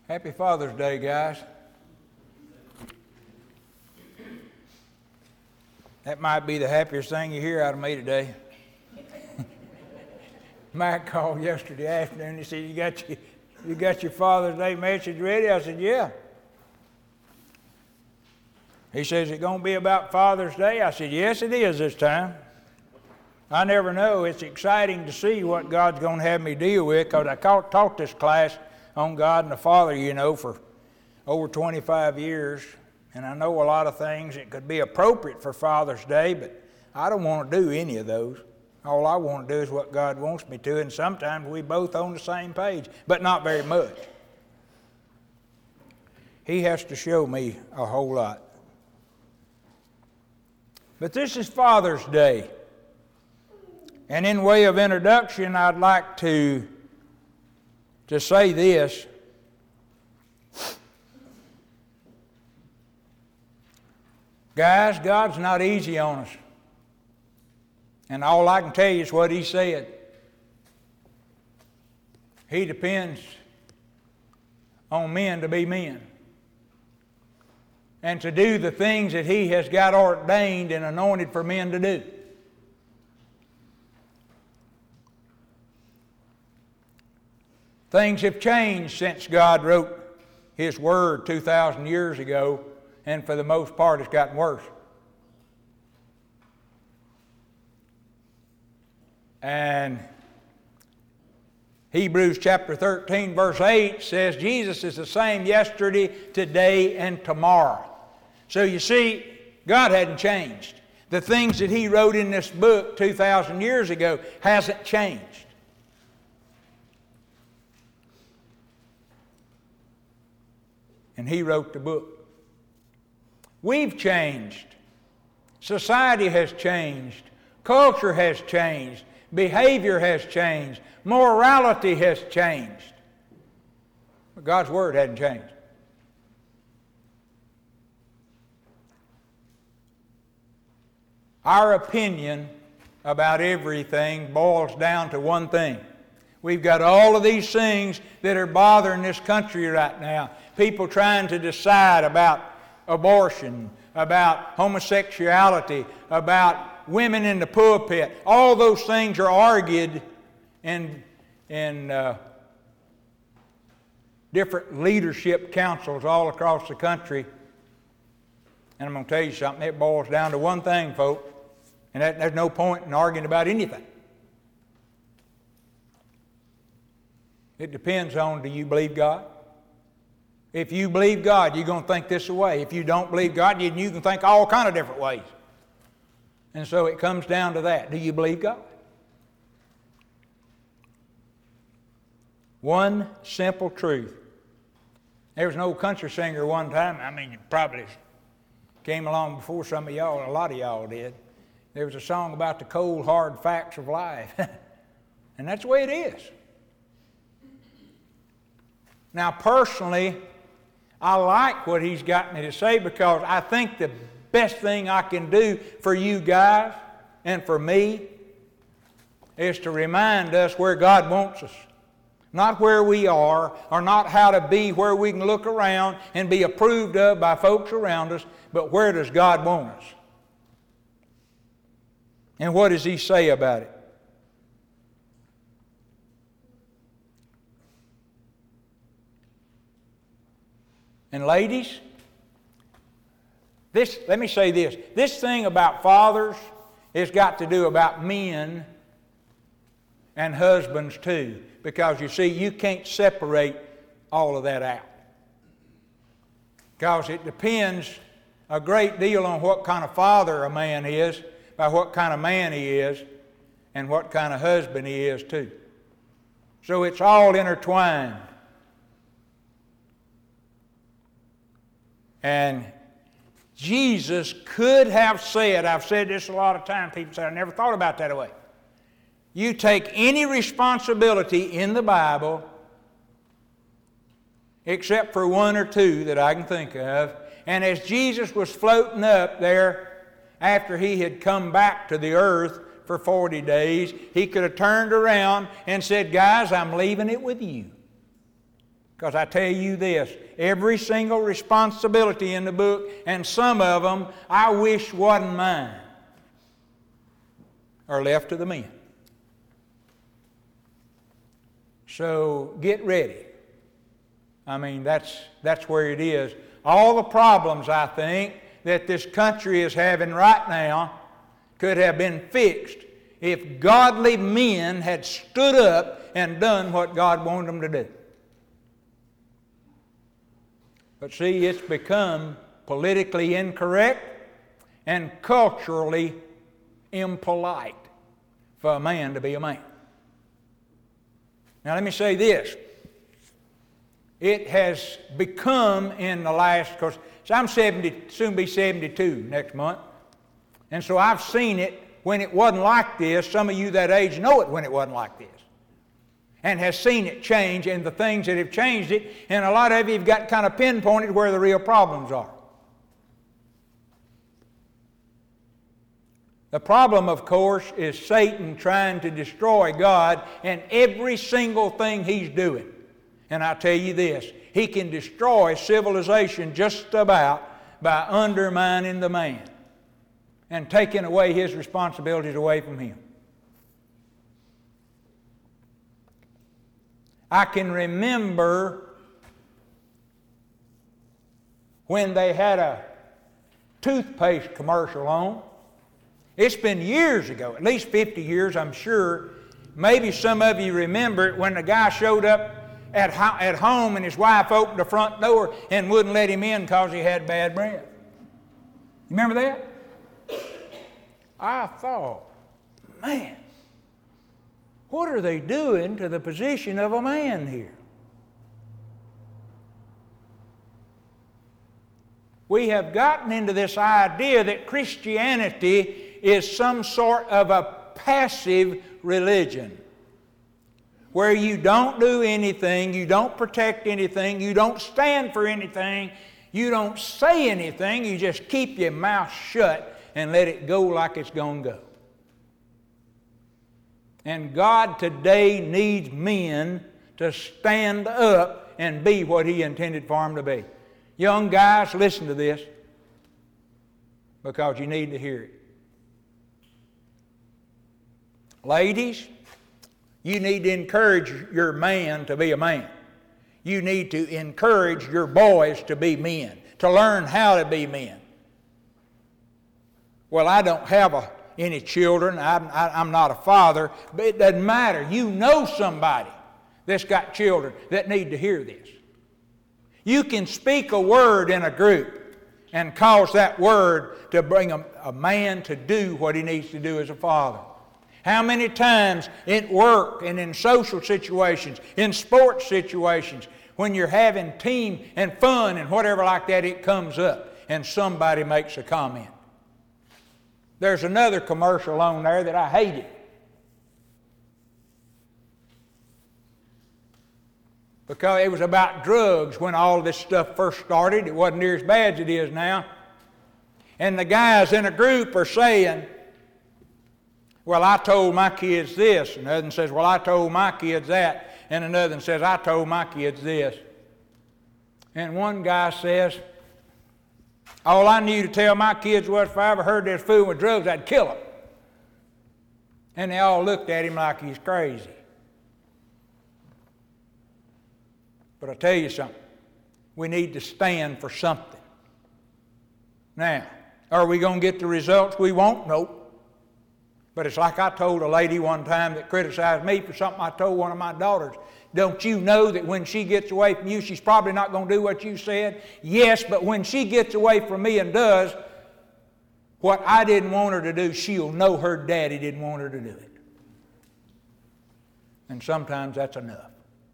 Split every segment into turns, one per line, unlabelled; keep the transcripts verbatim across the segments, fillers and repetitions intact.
Happy Father's Day, guys. That might be the happiest thing you hear out of me today. Mike called yesterday afternoon. He said, you got your, you got your Father's Day message ready? I said, yeah. He says, is it going to be about Father's Day? I said, yes, it is this time. I never know. It's exciting to see what God's going to have me deal with, because I taught this class on God and the Father, you know, for over twenty-five years. And I know a lot of things that could be appropriate for Father's Day, but I don't want to do any of those. All I want to do is what God wants me to, and sometimes we both on the same page, but not very much. He has to show me a whole lot. But this is Father's Day. And in way of introduction, I'd like to, to say this. Guys, God's not easy on us. And all I can tell you is what He said. He depends on men to be men, and to do the things that He has got ordained and anointed for men to do. Things have changed since God wrote His Word two thousand years ago, and for the most part it's gotten worse. And Hebrews chapter thirteen verse eight says Jesus is the same yesterday, today, and tomorrow. So you see, God hadn't changed. The things that He wrote in this book two thousand years ago hasn't changed. And He wrote the book. We've changed. Society has changed. Culture has changed. Behavior has changed. Morality has changed. But God's Word hadn't changed. Our opinion about everything boils down to one thing. We've got all of these things that are bothering this country right now. People trying to decide about abortion, about homosexuality, about women in the pulpit. All those things are argued in, in uh, different leadership councils all across the country. And I'm going to tell you something, it boils down to one thing, folks, and that, there's no point in arguing about anything. It depends on, do you believe God? If you believe God, you're going to think this way. If you don't believe God, you, you can think all kind of different ways. And so it comes down to that. Do you believe God? One simple truth. There was an old country singer one time, I mean, it probably came along before some of y'all, a lot of y'all did. There was a song about the cold, hard facts of life. And that's the way it is. Now, personally, I like what he's got me to say, because I think the best thing I can do for you guys and for me is to remind us where God wants us. Not where we are, or not how to be where we can look around and be approved of by folks around us, but where does God want us? And what does He say about it? And ladies, this, let me say this. This thing about fathers has got to do about men and husbands too. Because you see, you can't separate all of that out. Because it depends a great deal on what kind of father a man is, by what kind of man he is, and what kind of husband he is too. So it's all intertwined. And Jesus could have said, I've said this a lot of times, people say, I never thought about that way. You take any responsibility in the Bible, except for one or two that I can think of, and as Jesus was floating up there after He had come back to the earth for forty days, He could have turned around and said, guys, I'm leaving it with you. Because I tell you this, every single responsibility in the book, and some of them I wish wasn't mine, are left to the men. So get ready. I mean, that's, that's where it is. All the problems, I think, that this country is having right now could have been fixed if godly men had stood up and done what God wanted them to do. But see, it's become politically incorrect and culturally impolite for a man to be a man. Now let me say this. It has become in the last, because I'm seventy, soon be seventy-two next month, and so I've seen it when it wasn't like this. Some of you that age know it when it wasn't like this, and has seen it change and the things that have changed it, and a lot of you have got kind of pinpointed where the real problems are. The problem, of course, is Satan trying to destroy God and every single thing he's doing. And I tell you this, he can destroy civilization just about by undermining the man and taking away his responsibilities away from him. I can remember when they had a toothpaste commercial on. It's been years ago, at least fifty years, I'm sure. Maybe some of you remember it when the guy showed up at, ho- at home and his wife opened the front door and wouldn't let him in because he had bad breath. You remember that? I thought, man, what are they doing to the position of a man here? We have gotten into this idea that Christianity is some sort of a passive religion where you don't do anything, you don't protect anything, you don't stand for anything, you don't say anything, you just keep your mouth shut and let it go like it's going to go. And God today needs men to stand up and be what He intended for them to be. Young guys, listen to this because you need to hear it. Ladies, you need to encourage your man to be a man. You need to encourage your boys to be men, to learn how to be men. Well, I don't have a, any children. I'm, I, I'm not a father, but it doesn't matter. You know somebody that's got children that need to hear this. You can speak a word in a group and cause that word to bring a, a man to do what he needs to do as a father. How many times at work and in social situations, in sports situations, when you're having team and fun and whatever like that, it comes up and somebody makes a comment. There's another commercial on there that I hated. Because it was about drugs when all this stuff first started. It wasn't near as bad as it is now. And the guys in a group are saying, well, I told my kids this. And another one says, well, I told my kids that. And another one says, I told my kids this. And one guy says, all I knew to tell my kids was if I ever heard they're fooling with drugs, I'd kill them. And they all looked at him like he's crazy. But I'll tell you something. We need to stand for something. Now, are we going to get the results we want? Nope. But it's like I told a lady one time that criticized me for something I told one of my daughters. Don't you know that when she gets away from you, she's probably not going to do what you said? Yes, but when she gets away from me and does what I didn't want her to do, she'll know her daddy didn't want her to do it. And sometimes that's enough.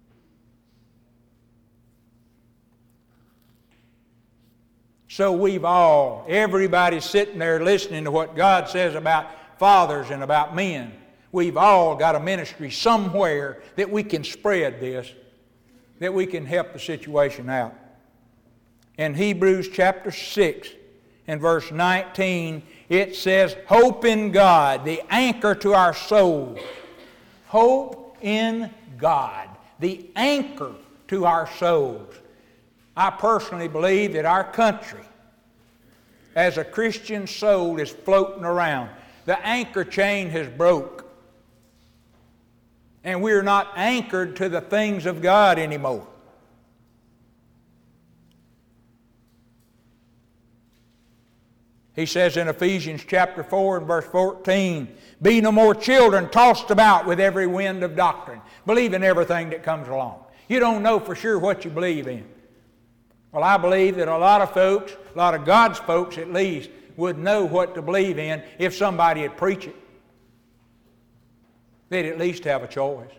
So we've all, everybody sitting there listening to what God says about fathers and about men. We've all got a ministry somewhere that we can spread this, that we can help the situation out. In Hebrews chapter six and verse nineteen, it says, hope in God, the anchor to our soul. Hope in God, the anchor to our souls. I personally believe that our country, as a Christian soul, is floating around. The anchor chain has broke. And we're not anchored to the things of God anymore. He says in Ephesians chapter four and verse fourteen, be no more children tossed about with every wind of doctrine, believing everything that comes along. You don't know for sure what you believe in. Well, I believe that a lot of folks, a lot of God's folks at least, would know what to believe in if somebody would preach it. They'd at least have a choice.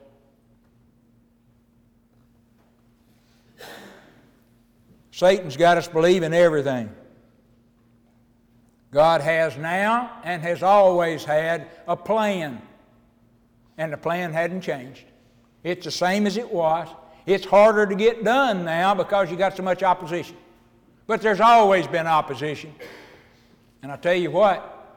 Satan's got us believing everything. God has now and has always had a plan. And the plan hadn't changed. It's the same as it was. It's harder to get done now because you got so much opposition. But there's always been opposition. And I tell you what,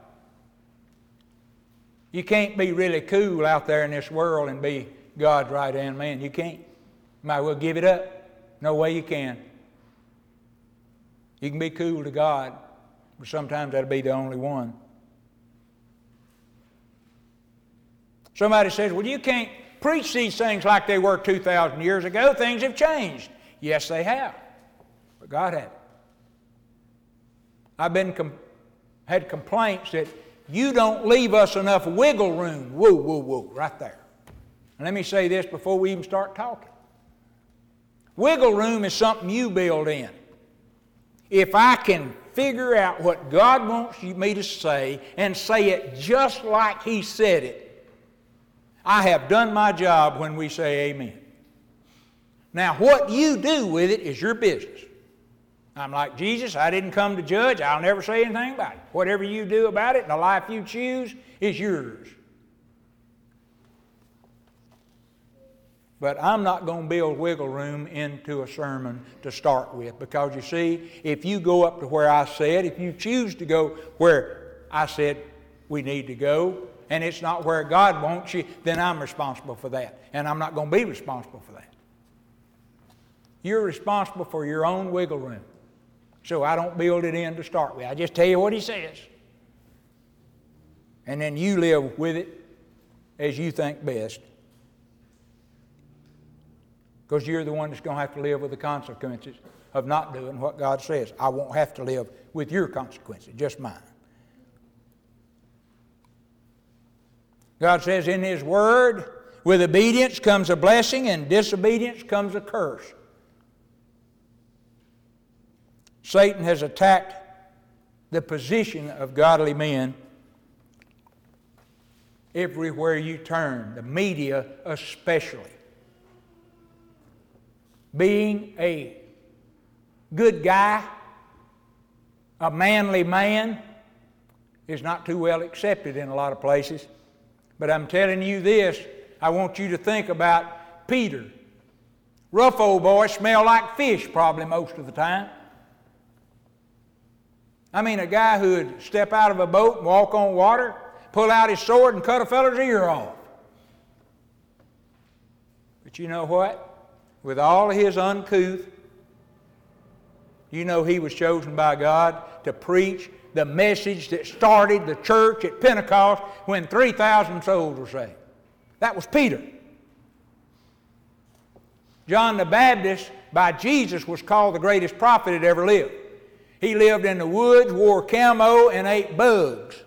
you can't be really cool out there in this world and be God's right-hand man. You can't. You might well give it up. No way you can. You can be cool to God, but sometimes that'll be the only one. Somebody says, well, you can't preach these things like they were two thousand years ago. Things have changed. Yes, they have. But God hadn't. I've been com- had complaints that you don't leave us enough wiggle room. Whoa, whoa, whoa, right there. And let me say this before we even start talking. Wiggle room is something you build in. If I can figure out what God wants me to say and say it just like He said it, I have done my job when we say amen. Now, what you do with it is your business. I'm like Jesus, I didn't come to judge. I'll never say anything about it. Whatever you do about it and the life you choose is yours. But I'm not going to build wiggle room into a sermon to start with, because you see, if you go up to where I said, if you choose to go where I said we need to go, and it's not where God wants you, then I'm responsible for that. And I'm not going to be responsible for that. You're responsible for your own wiggle room. So I don't build it in to start with. I just tell you what He says. And then you live with it as you think best. Because you're the one that's going to have to live with the consequences of not doing what God says. I won't have to live with your consequences, just mine. God says in His Word, with obedience comes a blessing, and disobedience comes a curse. Satan has attacked the position of godly men everywhere you turn, the media especially. Being a good guy, a manly man, is not too well accepted in a lot of places. But I'm telling you this, I want you to think about Peter. Rough old boy, smelled like fish probably most of the time. I mean, a guy who would step out of a boat and walk on water, pull out his sword and cut a feller's ear off. But you know what? With all of his uncouth, you know he was chosen by God to preach the message that started the church at Pentecost when three thousand souls were saved. That was Peter. John the Baptist, by Jesus, was called the greatest prophet that ever lived. He lived in the woods, wore camo, and ate bugs.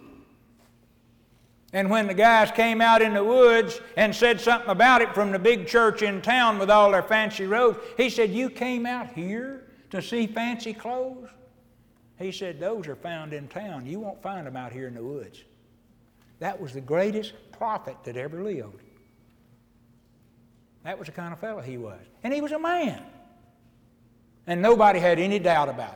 And when the guys came out in the woods and said something about it from the big church in town with all their fancy robes, he said, "You came out here to see fancy clothes?" He said, "Those are found in town. You won't find them out here in the woods." That was the greatest prophet that ever lived. That was the kind of fellow he was. And he was a man. And nobody had any doubt about it.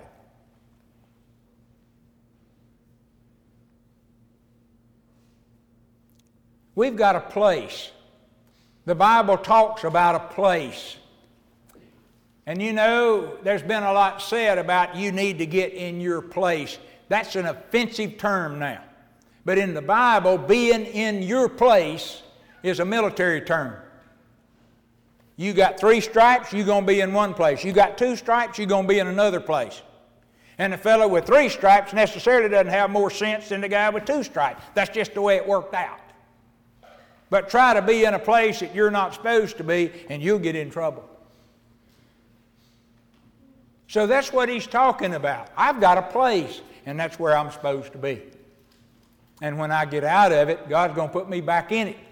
We've got a place. The Bible talks about a place. And you know, there's been a lot said about you need to get in your place. That's an offensive term now. But in the Bible, being in your place is a military term. You got three stripes, you're going to be in one place. You got two stripes, you're going to be in another place. And the fellow with three stripes necessarily doesn't have more sense than the guy with two stripes. That's just the way it worked out. But try to be in a place that you're not supposed to be, and you'll get in trouble. So that's what he's talking about. I've got a place, and that's where I'm supposed to be. And when I get out of it, God's going to put me back in it.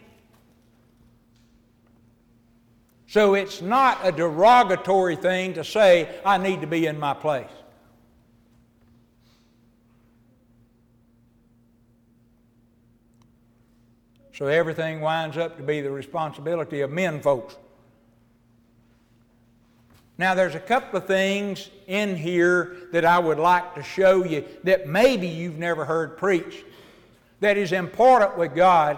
So it's not a derogatory thing to say, I need to be in my place. So everything winds up to be the responsibility of men folks. Now there's a couple of things in here that I would like to show you that maybe you've never heard preached that is important with God.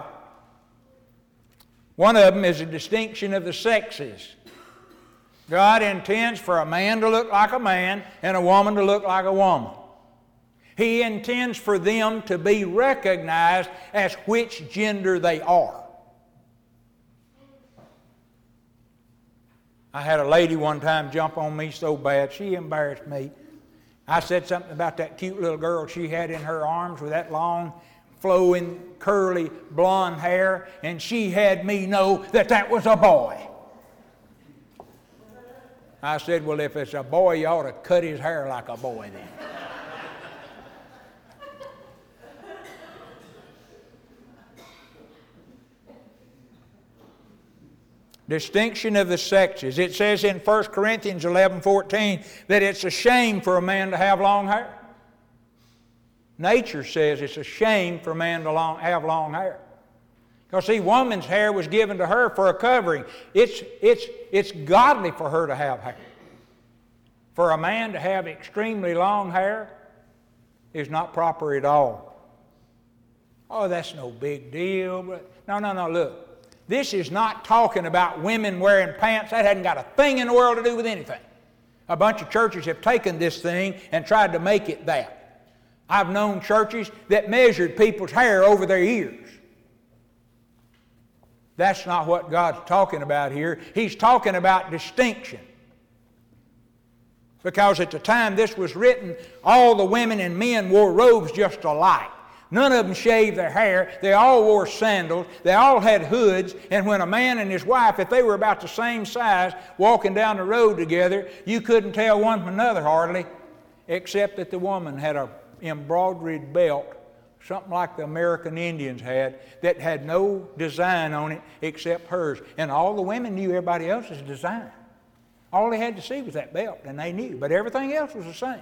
One of them is a distinction of the sexes. God intends for a man to look like a man and a woman to look like a woman. He intends for them to be recognized as which gender they are. I had a lady one time jump on me so bad, she embarrassed me. I said something about that cute little girl she had in her arms with that long, flowing, curly, blonde hair, and she had me know that that was a boy. I said, well, if it's a boy, you ought to cut his hair like a boy then. Distinction of the sexes. It says in First Corinthians eleven fourteen that it's a shame for a man to have long hair. Nature says it's a shame for a man to long, have long hair. Because see, woman's hair was given to her for a covering. It's, it's, it's godly for her to have hair. For a man to have extremely long hair is not proper at all. Oh, that's no big deal. But no, no, no, look. This is not talking about women wearing pants. That hasn't got a thing in the world to do with anything. A bunch of churches have taken this thing and tried to make it that. I've known churches that measured people's hair over their ears. That's not what God's talking about here. He's talking about distinction. Because at the time this was written, all the women and men wore robes just alike. None of them shaved their hair. They all wore sandals. They all had hoods. And when a man and his wife, if they were about the same size, walking down the road together, you couldn't tell one from another hardly, except that the woman had a embroidered belt, something like the American Indians had, that had no design on it except hers. And all the women knew everybody else's design. All they had to see was that belt, and they knew. But everything else was the same.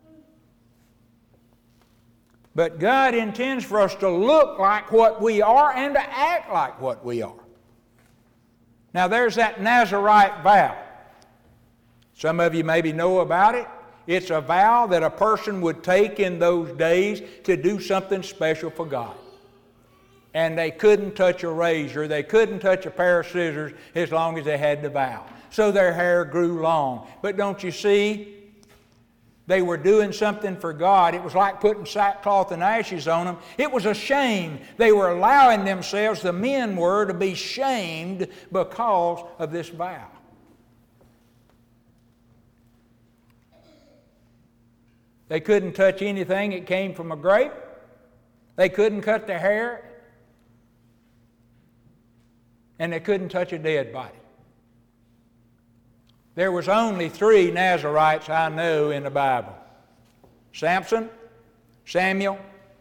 But God intends for us to look like what we are and to act like what we are. Now there's that Nazirite vow. Some of you maybe know about it. It's a vow that a person would take in those days to do something special for God. And they couldn't touch a razor, they couldn't touch a pair of scissors as long as they had the vow. So their hair grew long. But don't you see? They were doing something for God. It was like putting sackcloth and ashes on them. It was a shame. They were allowing themselves, the men were, to be shamed because of this vow. They couldn't touch anything that came from a grape. They couldn't cut their hair. And they couldn't touch a dead body. There was only three Nazirites I know in the Bible. Samson, Samuel,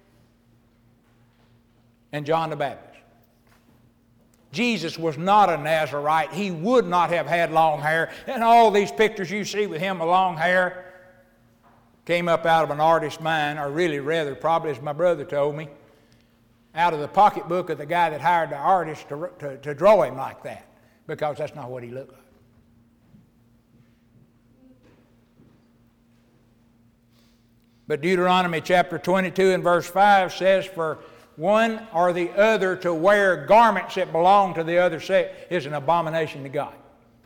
and John the Baptist. Jesus was not a Nazirite. He would not have had long hair. And all these pictures you see with him with long hair came up out of an artist's mind, or really rather, probably as my brother told me, out of the pocketbook of the guy that hired the artist to, to, to draw him like that, because that's not what he looked like. But Deuteronomy chapter twenty-two and verse five says, for one or the other to wear garments that belong to the other sex is an abomination to God.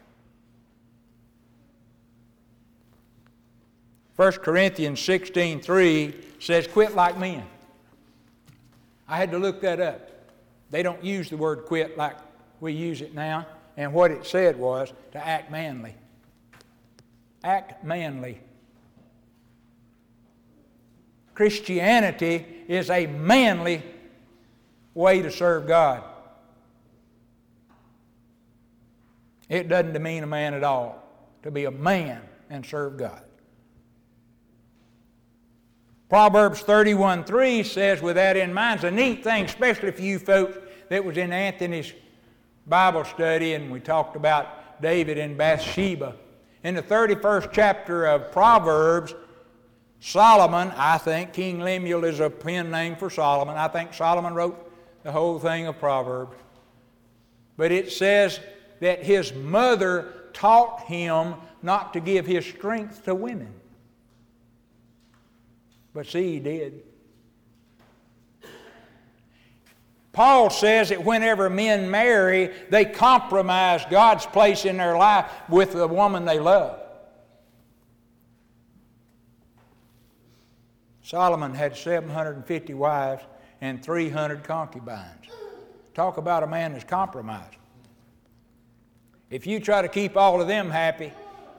First Corinthians sixteen three says, quit like men. I had to look that up. They don't use the word quit like we use it now. and what it said was to act manly. Act manly. Christianity is a manly way to serve God. It doesn't demean a man at all to be a man and serve God. Proverbs thirty-one three says, with that in mind, it's a neat thing, especially for you folks that was in Anthony's Bible study, and we talked about David and Bathsheba. In the thirty-first chapter of Proverbs, Solomon, I think, King Lemuel is a pen name for Solomon. I think Solomon wrote the whole thing of Proverbs. But it says that his mother taught him not to give his strength to women. But see, he did. Paul says that whenever men marry, they compromise God's place in their life with the woman they love. Solomon had seven hundred fifty wives and three hundred concubines. Talk about a man that's compromised. If you try to keep all of them happy,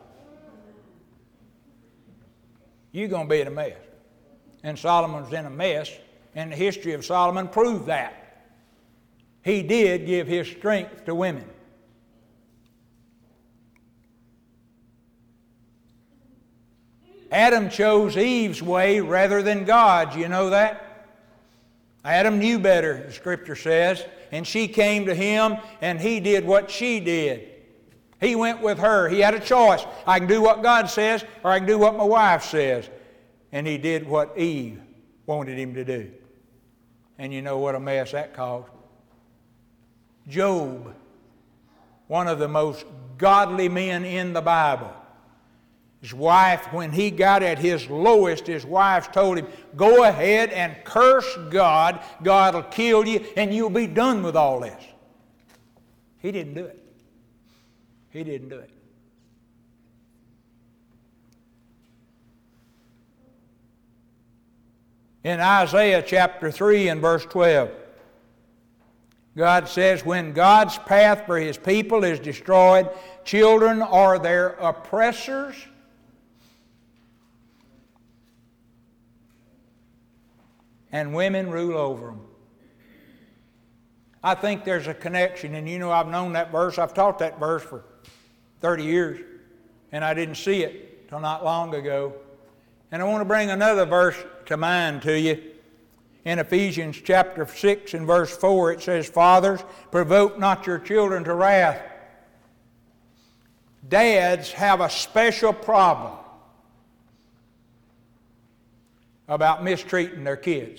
you're going to be in a mess. And Solomon's in a mess, and the history of Solomon proved that. He did give his strength to women. Adam chose Eve's way rather than God's. You know that? Adam knew better, the Scripture says, and she came to him, and he did what she did. He went with her. He had a choice. I can do what God says, or I can do what my wife says. And he did what Eve wanted him to do. And you know what a mess that caused. Job, one of the most godly men in the Bible, his wife, when he got at his lowest, his wife told him, go ahead and curse God. God will kill you and you'll be done with all this. He didn't do it. He didn't do it. In Isaiah chapter three and verse twelve, God says, when God's path for His people is destroyed, children are their oppressors, and women rule over them. I think there's a connection, and you know I've known that verse. I've taught that verse for thirty years, and I didn't see it till not long ago. And I want to bring another verse to mind to you. In Ephesians chapter six and verse four, it says, fathers, provoke not your children to wrath. Dads have a special problem about mistreating their kids.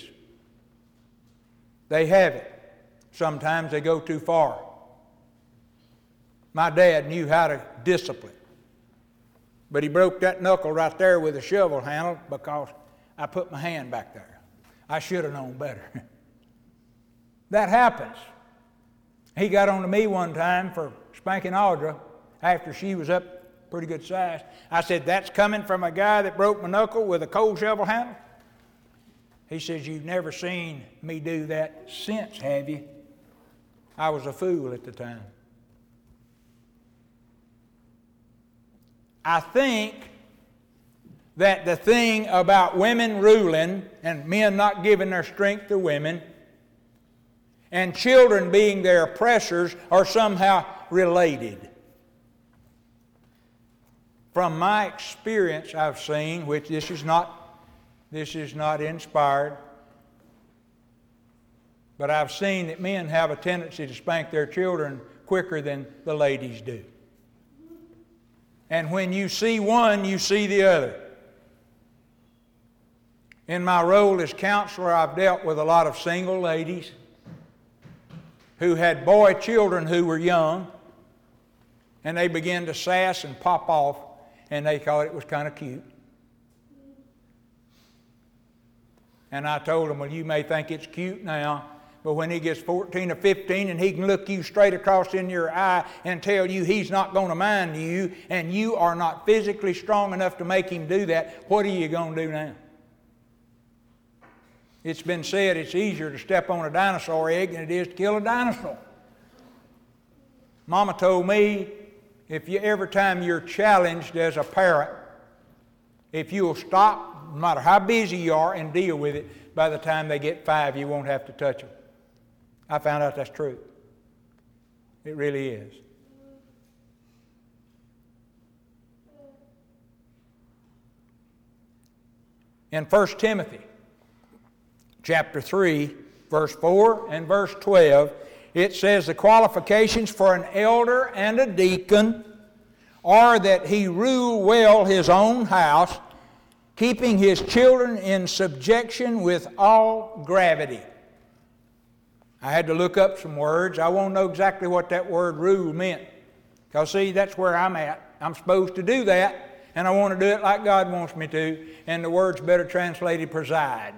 They have it. Sometimes they go too far. My dad knew how to discipline. But he broke that knuckle right there with a shovel handle because I put my hand back there. I should have known better. That happens. He got on to me one time for spanking Audra after she was up pretty good size. I said, that's coming from a guy that broke my knuckle with a coal shovel handle? He says, you've never seen me do that since, have you? I was a fool at the time. I think that the thing about women ruling and men not giving their strength to women and children being their oppressors are somehow related. From my experience, I've seen, which this is not, this is not inspired, but I've seen that men have a tendency to spank their children quicker than the ladies do. And when you see one, you see the other. In my role as counselor, I've dealt with a lot of single ladies who had boy children who were young, and they began to sass and pop off, and they thought it was kind of cute. And I told them, well, you may think it's cute now, but when he gets fourteen or fifteen and he can look you straight across in your eye and tell you he's not going to mind you, and you are not physically strong enough to make him do that, what are you going to do now? It's been said it's easier to step on a dinosaur egg than it is to kill a dinosaur. Mama told me, if you every time you're challenged as a parent, if you'll stop, no matter how busy you are, and deal with it, by the time they get five, you won't have to touch them. I found out that's true. It really is. In First Timothy chapter three, verse four and verse twelve, it says the qualifications for an elder and a deacon are that he rule well his own house, keeping his children in subjection with all gravity. I had to look up some words. I won't know exactly what that word rule meant. Because see, that's where I'm at. I'm supposed to do that, and I want to do it like God wants me to, and the word's better translated preside.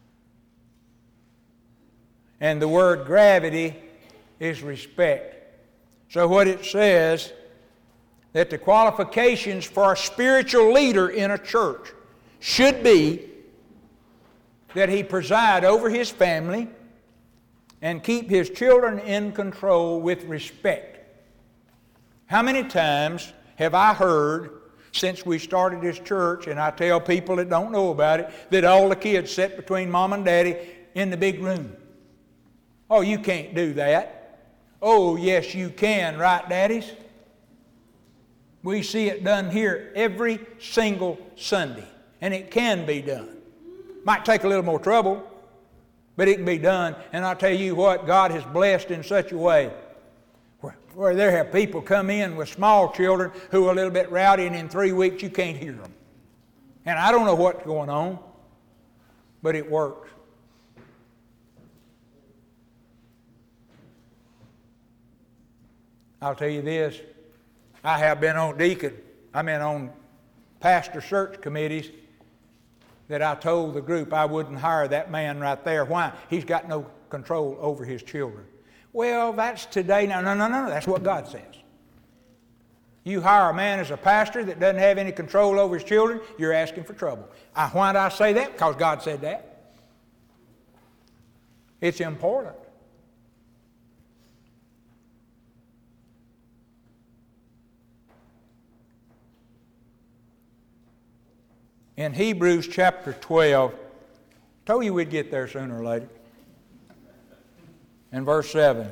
And the word gravity is respect. So what it says, that the qualifications for a spiritual leader in a church should be that he preside over his family and keep his children in control with respect. How many times have I heard since we started this church, and I tell people that don't know about it, that all the kids sit between mom and daddy in the big room. Oh, you can't do that. Oh, yes, you can, right, daddies? We see it done here every single Sunday, and it can be done. Might take a little more trouble, but it can be done. And I'll tell you what, God has blessed in such a way where, where there have people come in with small children who are a little bit rowdy, and in three weeks you can't hear them. And I don't know what's going on, but it works. I'll tell you this, I have been on deacon, I mean on pastor search committees that I told the group I wouldn't hire that man right there. Why? He's got no control over his children. Well, that's today. No, no, no, no, that's what God says. You hire a man as a pastor that doesn't have any control over his children, you're asking for trouble. I, why did I say that? Because God said that. It's important. In Hebrews chapter twelve, told you we'd get there sooner or later. In verse seven,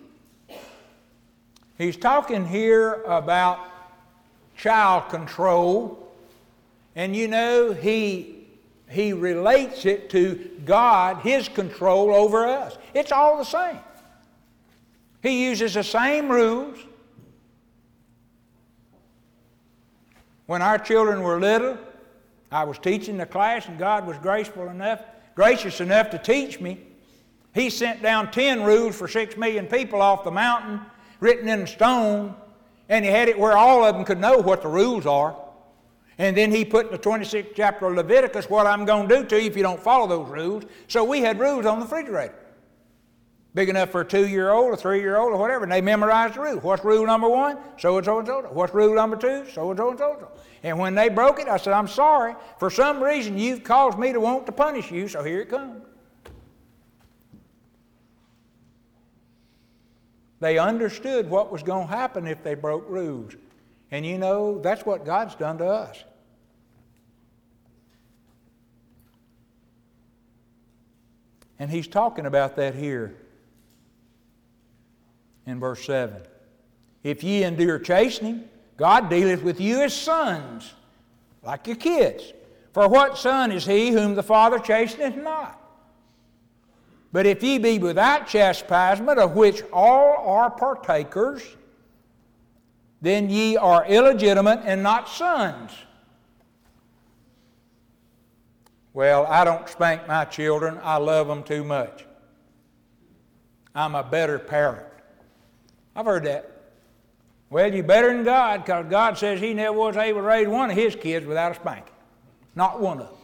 he's talking here about child control, and you know, he, he relates it to God, His control over us. It's all the same. He uses the same rules. When our children were little, I was teaching the class, and God was graceful enough, gracious enough to teach me. He sent down ten rules for six million people off the mountain, written in stone, and He had it where all of them could know what the rules are. And then He put in the twenty-sixth chapter of Leviticus what I'm going to do to you if you don't follow those rules. So we had rules on the refrigerator, big enough for a two-year-old, a three-year-old, or whatever, and they memorized the rules. What's rule number one? So-and-so and so. What's rule number two? So-and-so and so. And when they broke it, I said, I'm sorry. For some reason, you've caused me to want to punish you, so here it comes. They understood what was going to happen if they broke rules. And you know, that's what God's done to us. And He's talking about that here in verse seven. If ye endure chastening, God dealeth with you as sons, like your kids. For what son is he whom the Father chasteneth not? But if ye be without chastisement, of which all are partakers, then ye are illegitimate and not sons. Well, I don't spank my children. I love them too much. I'm a better parent. I've heard that. Well, you're better than God, because God says He never was able to raise one of His kids without a spanking. Not one of them.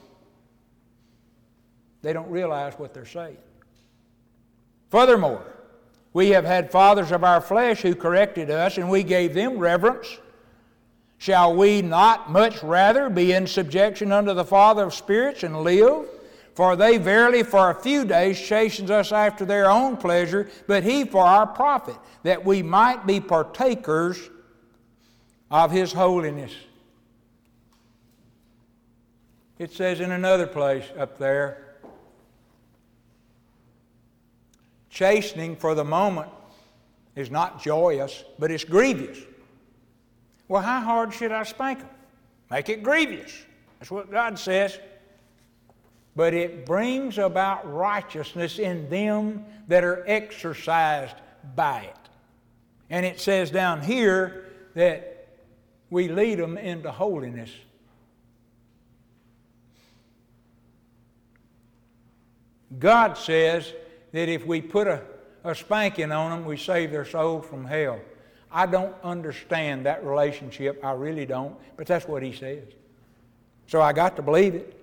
They don't realize what they're saying. Furthermore, we have had fathers of our flesh who corrected us, and we gave them reverence. Shall we not much rather be in subjection unto the Father of spirits and live? For they verily for a few days chastens us after their own pleasure, but He for our profit, that we might be partakers of His holiness. It says in another place up there, chastening for the moment is not joyous, but it's grievous. Well, how hard should I spank them? Make it grievous. That's what God says. But it brings about righteousness in them that are exercised by it. And it says down here that we lead them into holiness. God says that if we put a, a spanking on them, we save their soul from hell. I don't understand that relationship. I really don't. But that's what He says. So I got to believe it.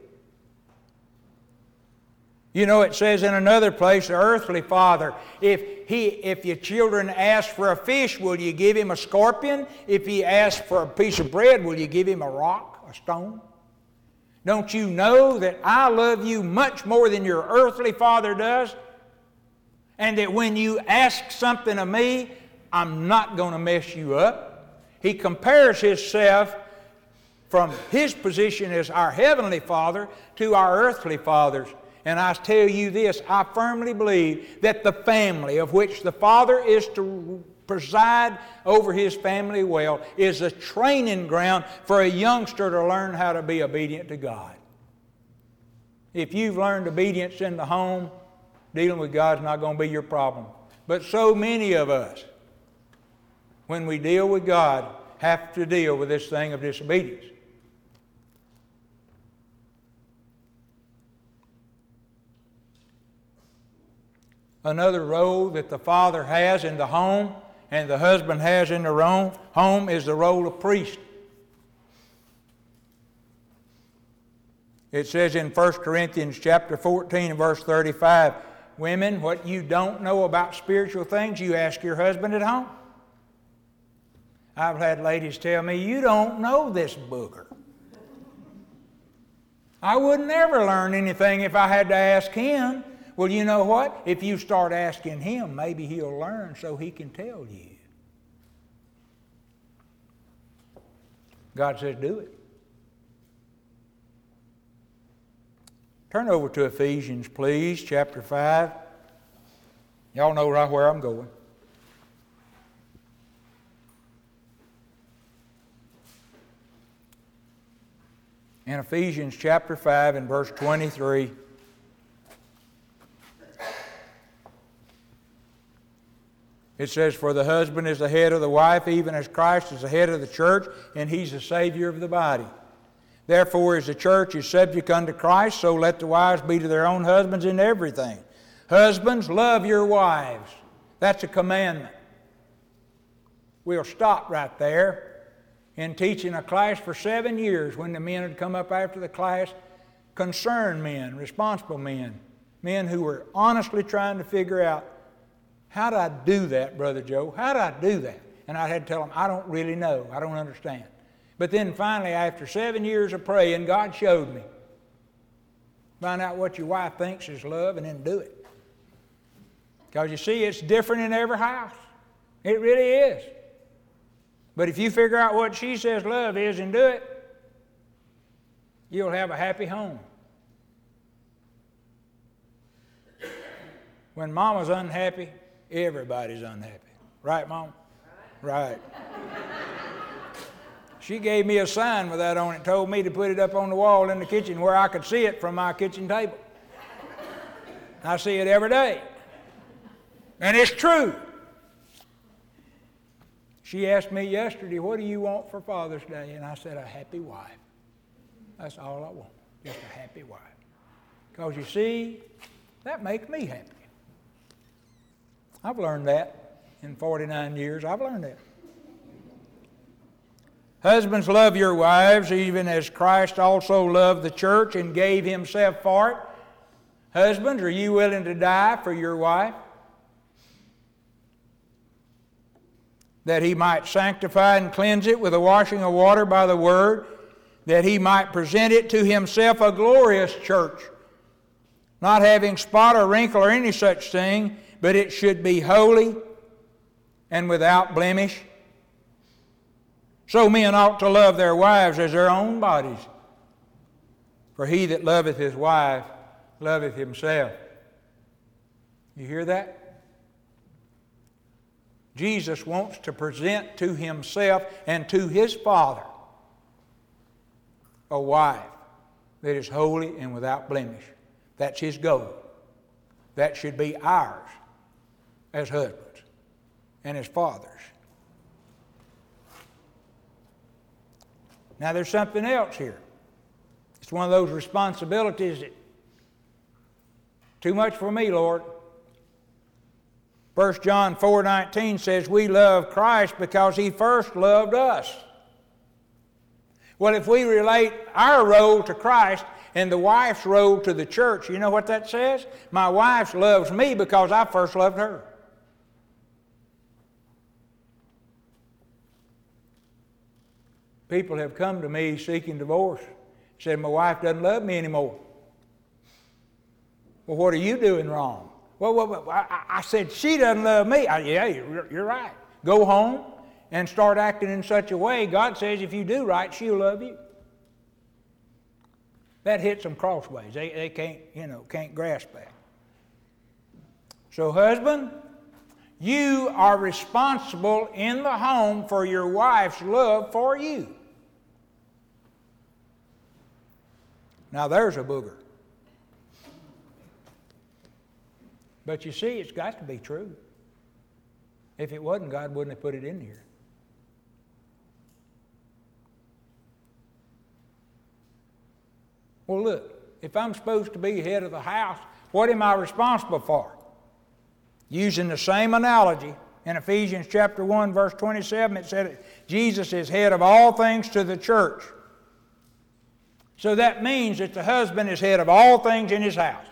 You know, it says in another place, the earthly father, if he, if your children ask for a fish, will you give him a scorpion? If he asks for a piece of bread, will you give him a rock, a stone? Don't you know that I love you much more than your earthly father does? And that when you ask something of me, I'm not going to mess you up. He compares Himself from His position as our heavenly Father to our earthly fathers. And I tell you this, I firmly believe that the family of which the Father is to preside over His family well is a training ground for a youngster to learn how to be obedient to God. If you've learned obedience in the home, dealing with God's not going to be your problem. But so many of us, when we deal with God, have to deal with this thing of disobedience. Another role that the father has in the home and the husband has in the home is the role of priest. It says in First Corinthians chapter fourteen and verse thirty-five, women, what you don't know about spiritual things, you ask your husband at home. I've had ladies tell me, you don't know this booger. I would never learn anything if I had to ask him. Well, you know what? If you start asking him, maybe he'll learn so he can tell you. God says do it. Turn over to Ephesians, please, chapter five. Y'all know right where I'm going. In Ephesians chapter five and verse twenty-three, it says, for the husband is the head of the wife, even as Christ is the head of the church, and He's the Savior of the body. Therefore, as the church is subject unto Christ, so let the wives be to their own husbands in everything. Husbands, love your wives. That's a commandment. We'll stop right there. In teaching a class for seven years, when the men would come up after the class, concerned men, responsible men, men who were honestly trying to figure out, how do I do that, Brother Joe? How do I do that? And I had to tell them, I don't really know. I don't understand. But then finally, after seven years of praying, God showed me. Find out what your wife thinks is love and then do it. Because you see, it's different in every house. It really is. But if you figure out what she says love is and do it, you'll have a happy home. When Mama's unhappy, everybody's unhappy. Right, Mom? Right. She gave me a sign with that on it, told me to put it up on the wall in the kitchen where I could see it from my kitchen table. I see it every day. And it's true. She asked me yesterday, what do you want for Father's Day? And I said, a happy wife. That's all I want, just a happy wife. Because you see, that makes me happy. I've learned that in forty-nine years. I've learned that. Husbands, love your wives, even as Christ also loved the church and gave Himself for it. Husbands, are you willing to die for your wife? That He might sanctify and cleanse it with the washing of water by the Word, that He might present it to Himself a glorious church, not having spot or wrinkle or any such thing, but it should be holy and without blemish. So men ought to love their wives as their own bodies. For he that loveth his wife loveth himself. You hear that? Jesus wants to present to himself and to his Father a wife that is holy and without blemish. That's his goal. That should be ours as husbands and as fathers. Now there's something else here. It's one of those responsibilities that, too much for me, Lord. First John four nineteen says we love Christ because he first loved us. Well, if we relate our role to Christ and the wife's role to the church, you know what that says? My wife loves me because I first loved her. People have come to me seeking divorce. Said, my wife doesn't love me anymore. Well, what are you doing wrong? Well, well, well I, I said, she doesn't love me. I, yeah, you're, you're right. Go home and start acting in such a way. God says if you do right, she'll love you. That hits them crossways. They, they can't, you know, can't grasp that. So, husband, you are responsible in the home for your wife's love for you. Now, there's a booger. But you see, it's got to be true. If it wasn't, God wouldn't have put it in here. Well, look, if I'm supposed to be head of the house, what am I responsible for? Using the same analogy, in Ephesians chapter one, verse twenty-seven, it said Jesus is head of all things to the church. So that means that the husband is head of all things in his house.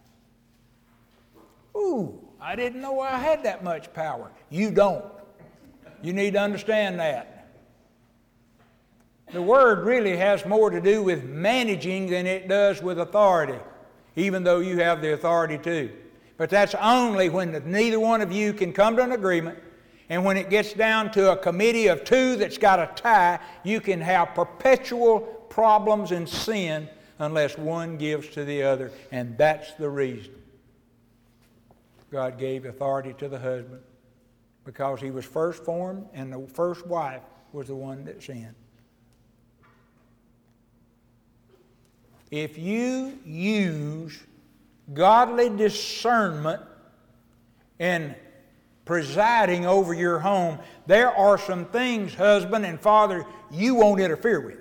Ooh, I didn't know I had that much power. You don't. You need to understand that. The word really has more to do with managing than it does with authority, even though you have the authority too. But that's only when neither one of you can come to an agreement, and when it gets down to a committee of two that's got a tie, you can have perpetual problems and sin unless one gives to the other, and that's the reason God gave authority to the husband, because he was first formed and the first wife was the one that sinned. If you use godly discernment in presiding over your home, there are some things, husband and father, you won't interfere with.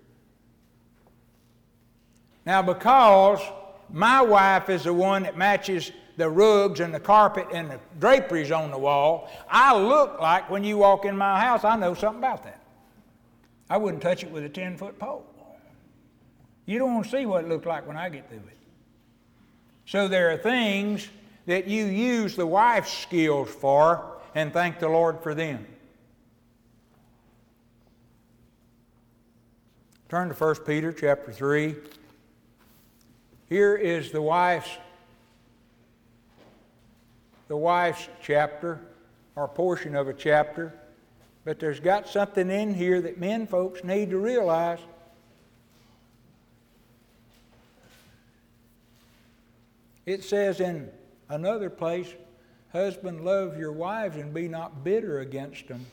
Now, because my wife is the one that matches the rugs and the carpet and the draperies on the wall, I look like when you walk in my house, I know something about that. I wouldn't touch it with a ten-foot pole. You don't want to see what it looks like when I get through it. So there are things that you use the wife's skills for, and thank the Lord for them. Turn to First Peter chapter three. Here is the wife's the wife's chapter, or portion of a chapter, but there's got something in here that men folks need to realize. It says in another place, husband, love your wives and be not bitter against them.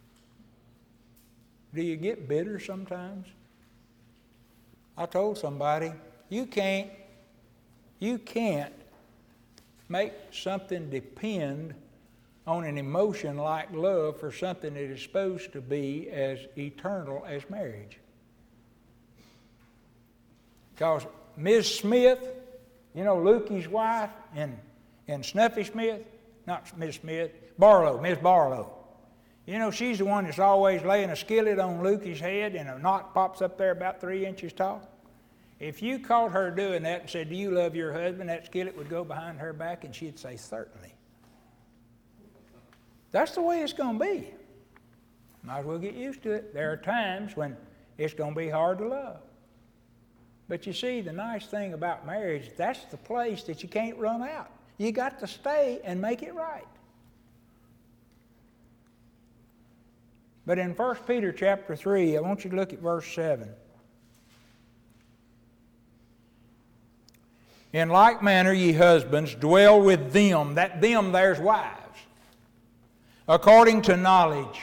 Do you get bitter sometimes? I told somebody, you can't, you can't make something depend on an emotion like love for something that is supposed to be as eternal as marriage. Because Miz Smith, you know, Lukey's wife, and, and Snuffy Smith, not Miss Smith, Barlow, Miss Barlow. You know, she's the one that's always laying a skillet on Lukey's head and a knot pops up there about three inches tall. If you caught her doing that and said, do you love your husband, that skillet would go behind her back and she'd say, certainly. That's the way it's going to be. Might as well get used to it. There are times when it's going to be hard to love. But you see, the nice thing about marriage, that's the place that you can't run out. You got to stay and make it right. But in First Peter chapter three, I want you to look at verse seven. In like manner, ye husbands, dwell with them. That them there's wives. According to knowledge,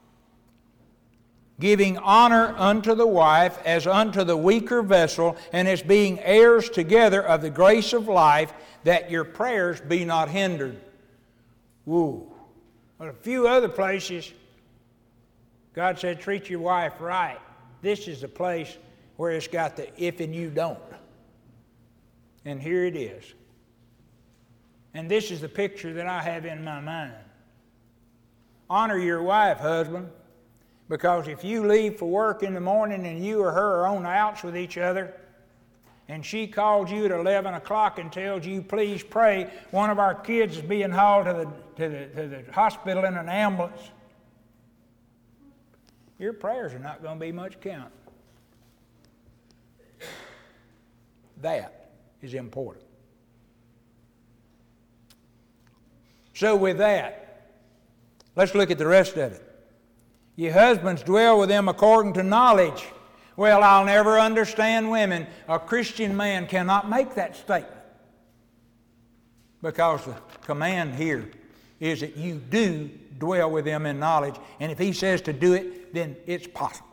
giving honor unto the wife as unto the weaker vessel, and as being heirs together of the grace of life, that your prayers be not hindered. Woo. Well, a few other places, God said, treat your wife right. This is the place where it's got the if and you don't. And here it is. And this is the picture that I have in my mind. Honor your wife, husband, because if you leave for work in the morning and you or her are on the outs with each other, and she calls you at eleven o'clock and tells you, please pray, one of our kids is being hauled to the, to the, to the hospital in an ambulance, your prayers are not going to be much count. That is important. So with that, let's look at the rest of it. Ye husbands, dwell with them according to knowledge. Well, I'll never understand women. A Christian man cannot make that statement, because the command here is that you do dwell with them in knowledge. And if he says to do it, then it's possible.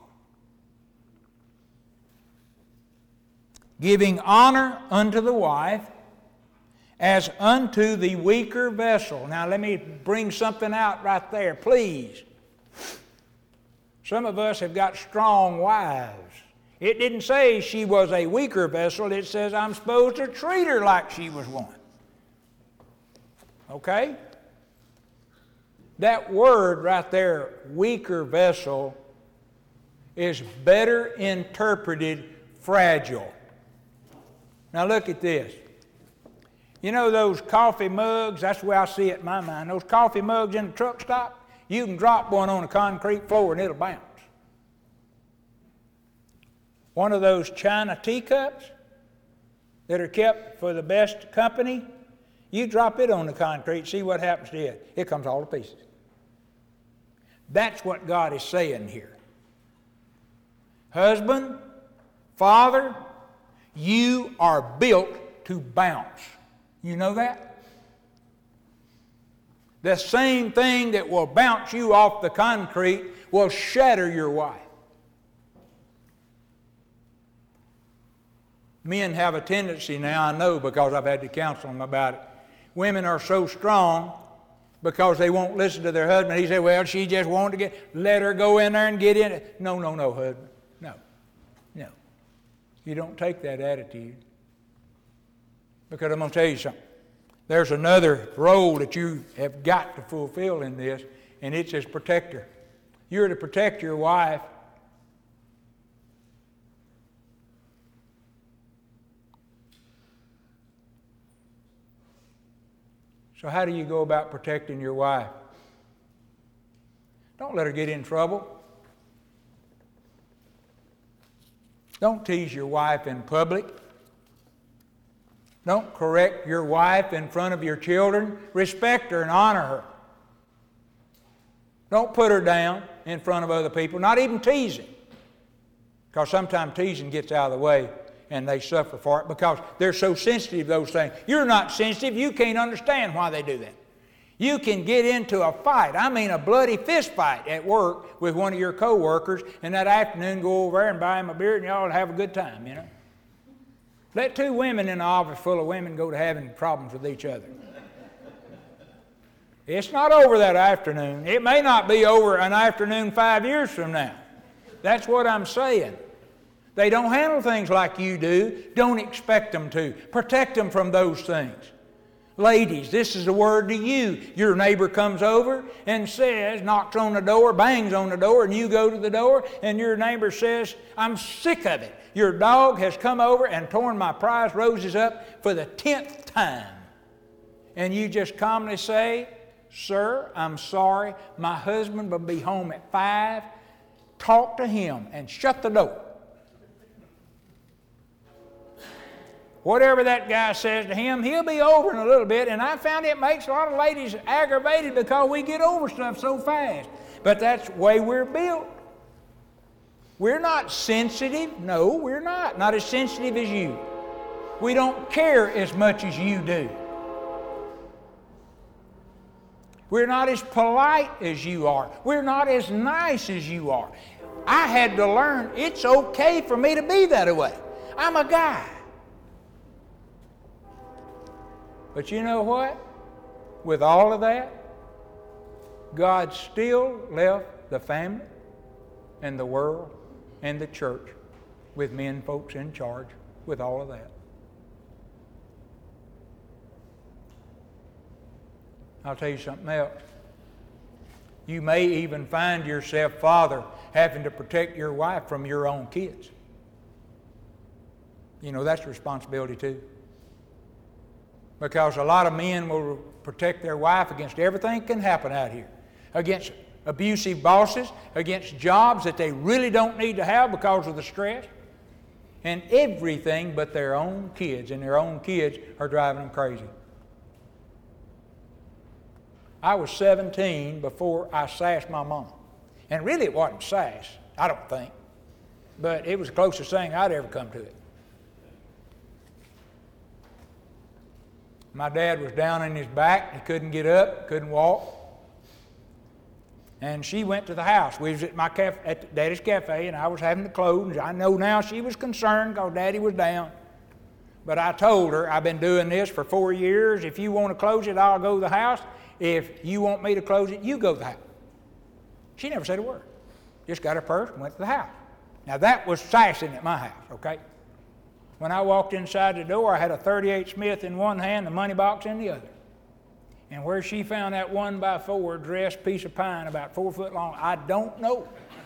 Giving honor unto the wife as unto the weaker vessel. Now let me bring something out right there, please. Some of us have got strong wives. It didn't say she was a weaker vessel. It says I'm supposed to treat her like she was one. Okay? That word right there, weaker vessel, is better interpreted fragile. Now look at this. You know those coffee mugs? That's the way I see it in my mind. Those coffee mugs in the truck stop? You can drop one on a concrete floor and it'll bounce. One of those china teacups that are kept for the best company, you drop it on the concrete, see what happens to it. It comes all to pieces. That's what God is saying here. Husband, father, you are built to bounce. You know that? The same thing that will bounce you off the concrete will shatter your wife. Men have a tendency now, I know because I've had to counsel them about it. Women are so strong because they won't listen to their husband. He said, well, she just wanted to get, let her go in there and get in it. No, no, no, husband. No, no. You don't take that attitude. Because I'm going to tell you something. There's another role that you have got to fulfill in this, and it's as protector. You're to protect your wife. So how do you go about protecting your wife? Don't let her get in trouble. Don't tease your wife in public. Don't correct your wife in front of your children. Respect her and honor her. Don't put her down in front of other people, not even teasing. Because sometimes teasing gets out of the way and they suffer for it because they're so sensitive, those things. You're not sensitive. You can't understand why they do that. You can get into a fight, I mean a bloody fist fight at work with one of your co-workers, and that afternoon go over there and buy him a beer and y'all have a good time, you know. Let two women in an office full of women go to having problems with each other. It's not over that afternoon. It may not be over an afternoon five years from now. That's what I'm saying. They don't handle things like you do. Don't expect them to. Protect them from those things. Ladies, this is a word to you. Your neighbor comes over and says, knocks on the door, bangs on the door, and you go to the door, and your neighbor says, I'm sick of it. Your dog has come over and torn my prize roses up for the tenth time. And you just calmly say, sir, I'm sorry. My husband will be home at five. Talk to him and shut the door. whatever that guy says to him, he'll be over in a little bit. And I found it makes a lot of ladies aggravated because we get over stuff so fast. But that's the way we're built. We're not sensitive. No, we're not. Not as sensitive as you. We don't care as much as you do. We're not as polite as you are. We're not as nice as you are. I had to learn it's okay for me to be that way. I'm a guy. But you know what? With all of that, God still left the family and the world and the church with men folks in charge with all of that. I'll tell you something else. You may even find yourself, father, having to protect your wife from your own kids. You know, that's a responsibility too. Because a lot of men will protect their wife against everything that can happen out here. Against abusive bosses, against jobs that they really don't need to have because of the stress, and everything but their own kids, and their own kids are driving them crazy. I was seventeen before I sassed my mom. And really it wasn't sass, I don't think. But it was the closest thing I'd ever come to it. My dad was down in his back. He couldn't get up, couldn't walk. And she went to the house. We was at my cafe, at Daddy's cafe, and I was having to close. I know now she was concerned because Daddy was down. But I told her, I've been doing this for four years. If you want to close it, I'll go to the house. If you want me to close it, you go to the house. She never said a word. Just got her purse and went to the house. Now that was sassing at my house, okay? When I walked inside the door, I had a thirty-eight Smith in one hand, the money box in the other. And where she found that one by four dressed piece of pine about four foot long, I don't know.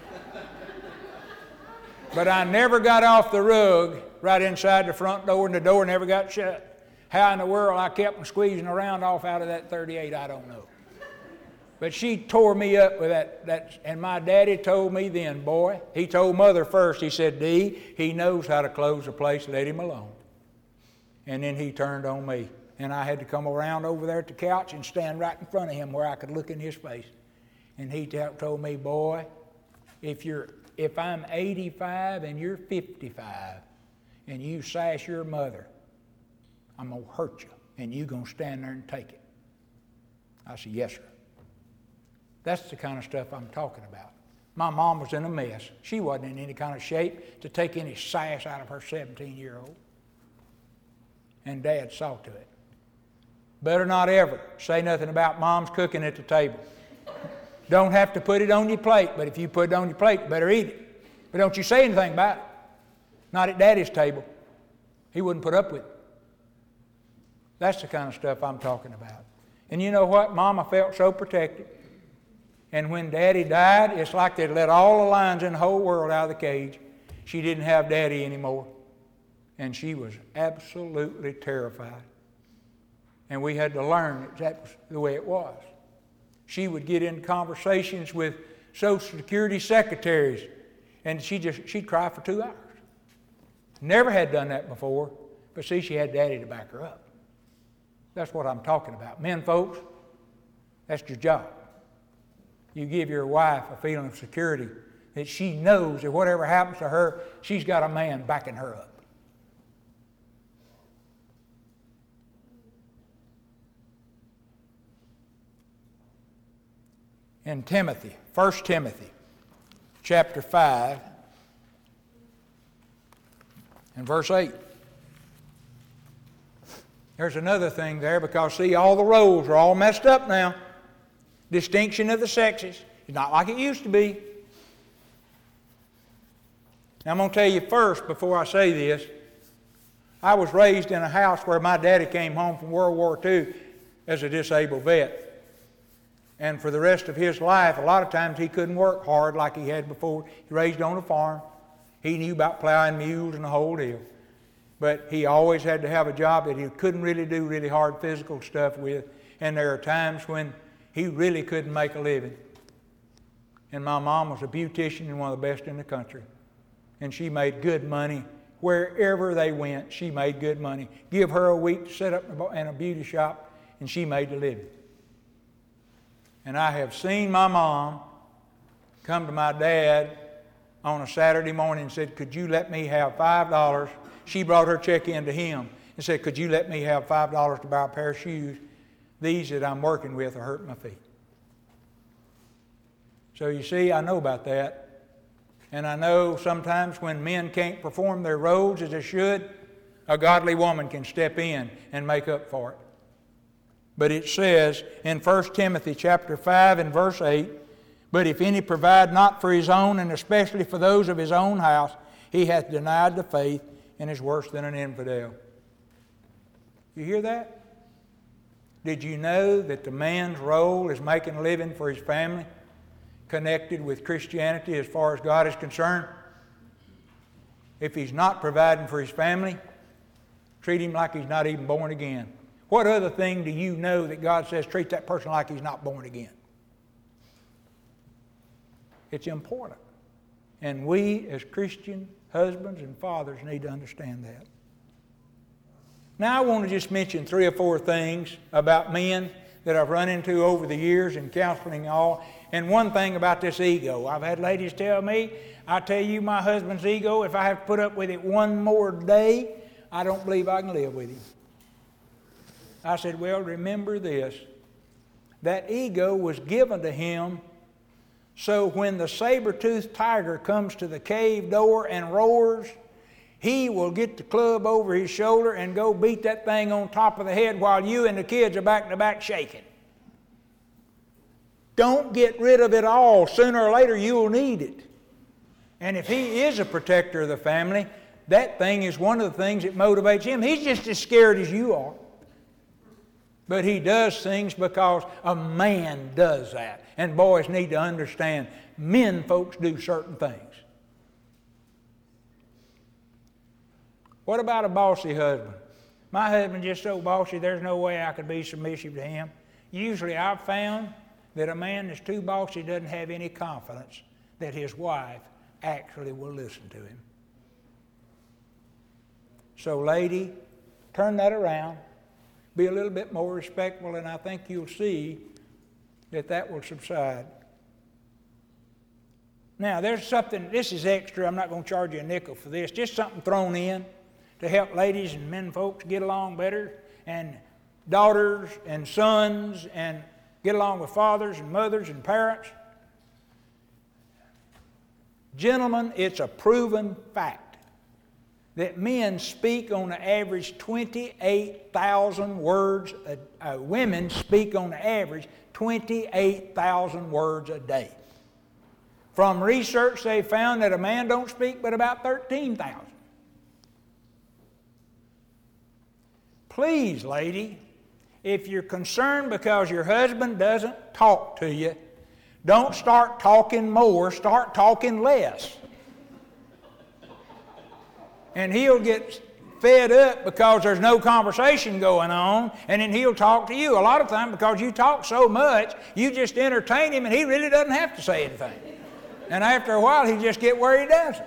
But I never got off the rug right inside the front door, and the door never got shut. How in the world I kept them squeezing around off out of that thirty-eight, I don't know. But she tore me up with that, that, and my daddy told me then, boy, he told Mother first, he said, Dee, he knows how to close the place, let him alone. And then he turned on me. And I had to come around over there at the couch and stand right in front of him where I could look in his face. And he t- told me, boy, if you're if I'm eighty-five and you're fifty-five and you sass your mother, I'm going to hurt you, and you're going to stand there and take it. I said, yes, sir. That's the kind of stuff I'm talking about. My mom was in a mess. She wasn't in any kind of shape to take any sass out of her seventeen-year-old. And Dad saw to it. Better not ever say nothing about Mom's cooking at the table. Don't have to put it on your plate, but if you put it on your plate, you better eat it. But don't you say anything about it. Not at Daddy's table. He wouldn't put up with it. That's the kind of stuff I'm talking about. And you know what? Mama felt so protected. And when Daddy died, it's like they'd let all the lions in the whole world out of the cage. She didn't have Daddy anymore. And she was absolutely terrified. And we had to learn that that was the way it was. She would get in conversations with Social Security secretaries, and she just, she'd cry for two hours. Never had done that before, but see, she had Daddy to back her up. That's what I'm talking about. Men, folks, that's your job. You give your wife a feeling of security that she knows that whatever happens to her, she's got a man backing her up. In Timothy, First Timothy, chapter five, and verse eight. There's another thing there because, see, all the roles are all messed up now. Distinction of the sexes. It's not like it used to be. Now, I'm going to tell you first, before I say this, I was raised in a house where my daddy came home from World War Two as a disabled vet. And for the rest of his life, a lot of times he couldn't work hard like he had before. He raised on a farm. He knew about plowing mules and the whole deal. But he always had to have a job that he couldn't really do really hard physical stuff with. And there are times when he really couldn't make a living. And my mom was a beautician and one of the best in the country. And she made good money wherever they went, she made good money. Give her a week to set up in a beauty shop, and she made a living. And I have seen my mom come to my dad on a Saturday morning and said, could you let me have five dollars? She brought her check in to him and said, could you let me have five dollars to buy a pair of shoes? These that I'm working with are hurting my feet. So you see, I know about that. And I know sometimes when men can't perform their roles as they should, a godly woman can step in and make up for it. But it says in First Timothy chapter five and verse eight, but if any provide not for his own, and especially for those of his own house, he hath denied the faith and is worse than an infidel. You hear that? Did you know that the man's role is making a living for his family, connected with Christianity as far as God is concerned? If he's not providing for his family, treat him like he's not even born again. What other thing do you know that God says treat that person like he's not born again? It's important. And we as Christian husbands and fathers need to understand that. Now I want to just mention three or four things about men that I've run into over the years in counseling and all. And one thing about this ego. I've had ladies tell me, I tell you my husband's ego, if I have to put up with it one more day, I don't believe I can live with him. I said, well, remember this. That ego was given to him so when the saber-toothed tiger comes to the cave door and roars, he will get the club over his shoulder and go beat that thing on top of the head while you and the kids are back to back shaking. Don't get rid of it all. Sooner or later you'll need it. And if he is a protector of the family, that thing is one of the things that motivates him. He's just as scared as you are. But he does things because a man does that. And boys need to understand, men folks do certain things. What about a bossy husband? My husband's just so bossy, there's no way I could be submissive to him. Usually I've found that a man that's too bossy doesn't have any confidence that his wife actually will listen to him. So lady, turn that around. Be a little bit more respectful, and I think you'll see that that will subside. Now, there's something, this is extra. I'm not going to charge you a nickel for this. Just something thrown in to help ladies and men folks get along better, and daughters and sons, and get along with fathers and mothers and parents. Gentlemen, it's a proven fact that men speak on the average twenty-eight thousand words, a, uh, women speak on the average twenty-eight thousand words a day. From research, they found that a man don't speak but about thirteen thousand. Please, lady, if you're concerned because your husband doesn't talk to you, don't start talking more, start talking less. And he'll get fed up because there's no conversation going on, and then he'll talk to you. A lot of times because you talk so much, you just entertain him and he really doesn't have to say anything. And after a while, he just get where he doesn't.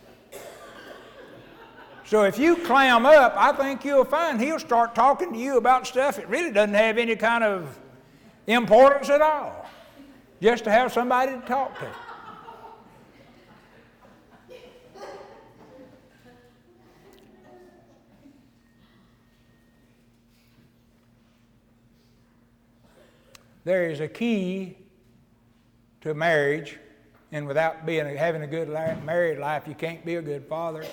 So if you clam up, I think you'll find he'll start talking to you about stuff that really doesn't have any kind of importance at all, just to have somebody to talk to. There is a key to marriage, and without being having a good life, married life, you can't be a good father.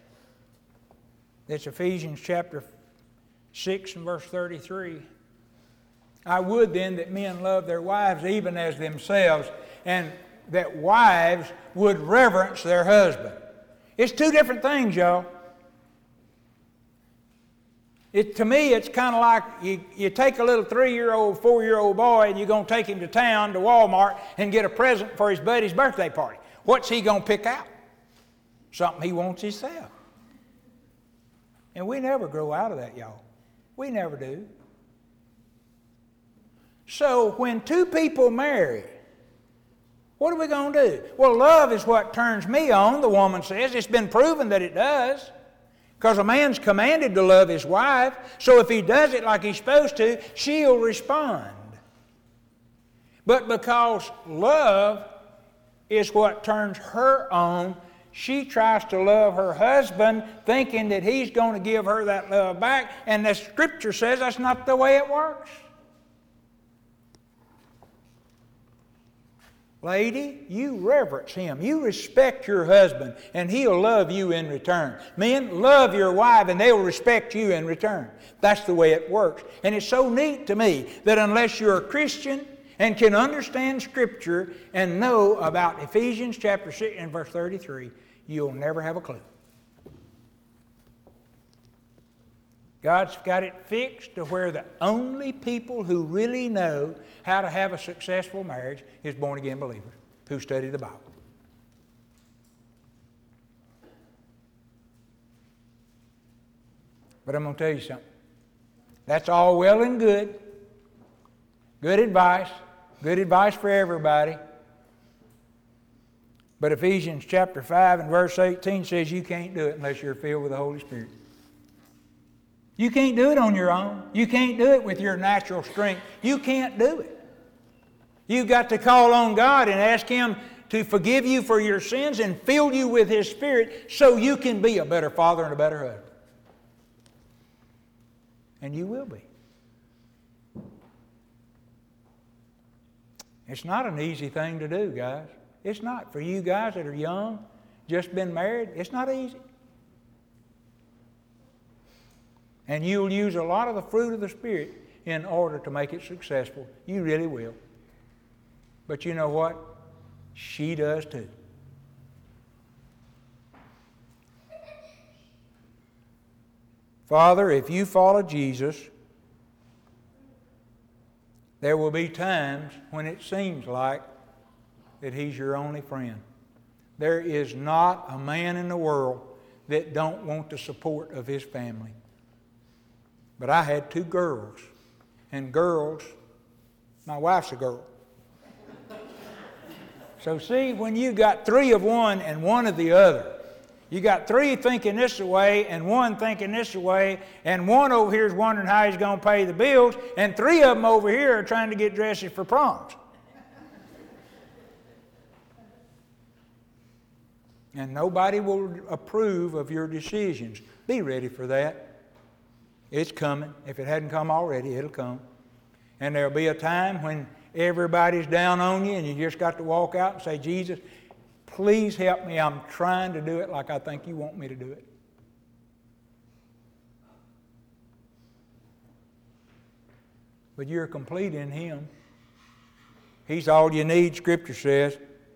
It's Ephesians chapter six and verse thirty-three. I would then that men love their wives even as themselves, and that wives would reverence their husband. It's two different things, y'all. It, to me, it's kind of like you, you take a little three-year-old, four-year-old boy and you're going to take him to town, to Walmart, and get a present for his buddy's birthday party. What's he going to pick out? Something he wants himself. And we never grow out of that, y'all. We never do. So when two people marry, what are we going to do? Well, love is what turns me on, the woman says. It's been proven that it does. Because a man's commanded to love his wife, so if he does it like he's supposed to, she'll respond. But because love is what turns her on, she tries to love her husband thinking that he's going to give her that love back, and the Scripture says that's not the way it works. Lady, you reverence him. You respect your husband, and he'll love you in return. Men, love your wife, and they'll respect you in return. That's the way it works. And it's so neat to me that unless you're a Christian and can understand Scripture and know about Ephesians chapter six and verse thirty-three, you'll never have a clue. God's got it fixed to where the only people who really know how to have a successful marriage is born-again believers who study the Bible. But I'm going to tell you something. That's all well and good. Good advice. Good advice for everybody. But Ephesians chapter five and verse eighteen says you can't do it unless you're filled with the Holy Spirit. You can't do it on your own. You can't do it with your natural strength. You can't do it. You've got to call on God and ask Him to forgive you for your sins and fill you with His Spirit so you can be a better father and a better husband. And you will be. It's not an easy thing to do, guys. It's not. For you guys that are young, just been married, it's not easy. And you'll use a lot of the fruit of the Spirit in order to make it successful. You really will. But you know what? She does too. Father, if you follow Jesus, there will be times when it seems like that He's your only friend. There is not a man in the world that don't want the support of his family. But I had two girls, and girls, my wife's a girl. So see, when you got three of one and one of the other, you got three thinking this way and one thinking this way, and one over here is wondering how he's going to pay the bills, and three of them over here are trying to get dresses for proms. And nobody will approve of your decisions. Be ready for that. It's coming. If it hadn't come already, it'll come. And there'll be a time when everybody's down on you and you just got to walk out and say, Jesus, please help me. I'm trying to do it like I think you want me to do it. But you're complete in Him. He's all you need, Scripture says.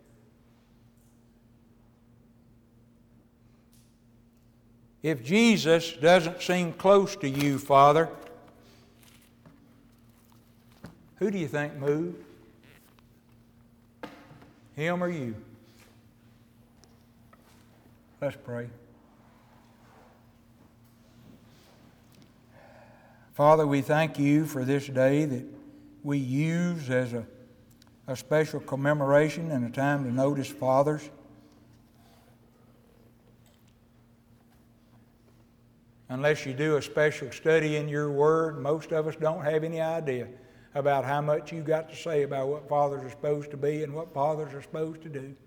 If Jesus doesn't seem close to you, Father, who do you think moved? Him or you? Let's pray. Father, we thank you for this day that we use as a, a special commemoration and a time to notice fathers. Unless you do a special study in your Word, most of us don't have any idea about how much you got to say about what fathers are supposed to be and what fathers are supposed to do.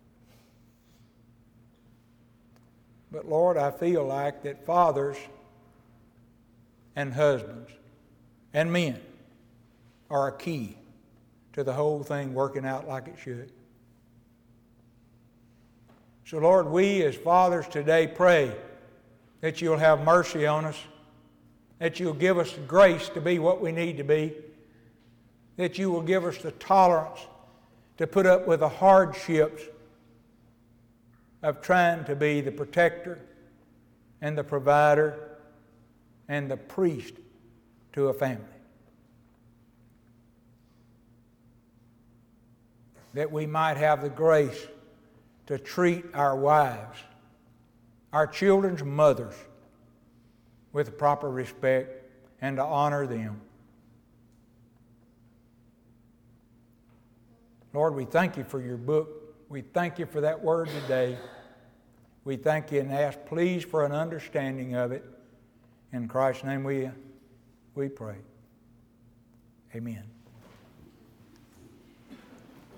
But Lord, I feel like that fathers and husbands and men are a key to the whole thing working out like it should. So Lord, we as fathers today pray that you'll have mercy on us, that you'll give us the grace to be what we need to be, that you will give us the tolerance to put up with the hardships of trying to be the protector and the provider and the priest to a family. That we might have the grace to treat our wives, our children's mothers, with proper respect and to honor them. Lord, we thank you for your book. We thank you for that word today. We thank you and ask, please, for an understanding of it. In Christ's name we, we pray. Amen.